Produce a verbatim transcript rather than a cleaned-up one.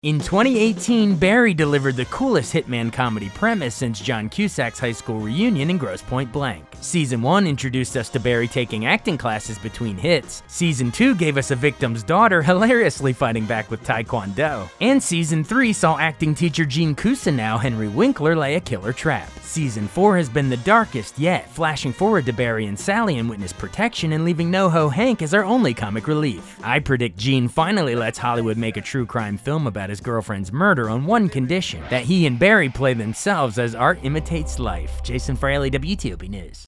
In twenty eighteen, Barry delivered the coolest hitman comedy premise since John Cusack's high school reunion in Grosse Pointe Blank. Season one introduced us to Barry taking acting classes between hits. Season two gave us a victim's daughter hilariously fighting back with Taekwondo. And Season three saw acting teacher Gene Cousineau, Henry Winkler, lay a killer trap. Season four has been the darkest yet, flashing forward to Barry and Sally in witness protection and leaving NoHo Hank as our only comic relief. I predict Gene finally lets Hollywood make a true crime film about his girlfriend's murder on one condition: that he and Barry play themselves as art imitates life. Jason Fraley, W T O P News.